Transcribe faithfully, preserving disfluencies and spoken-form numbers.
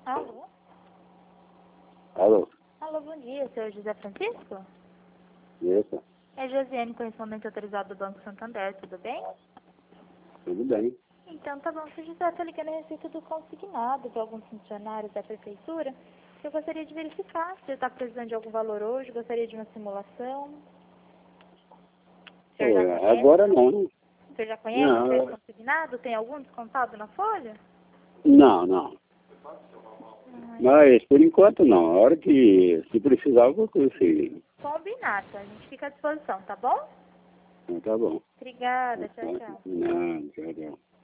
Alô? Alô? Alô, bom dia, senhor José Francisco? Isso, É Josiane, correspondente autorizado do Banco Santander, tudo bem? tudo bem. Então, tá bom, senhor José, está ligando a respeito do consignado de alguns funcionários da prefeitura. Eu gostaria de verificar se está precisando de algum valor hoje, gostaria de uma simulação. O senhor já Pô, conhece? agora não. O senhor já conhece Não, esse eu- consignado? Tem algum descontado na folha? não, não. Ai, Mas por enquanto não. A hora que se precisar eu vou conseguir. combinado, a gente fica à disposição, tá bom? Então tá bom. Obrigada, tchau, tchau. Não, tchau, tchau.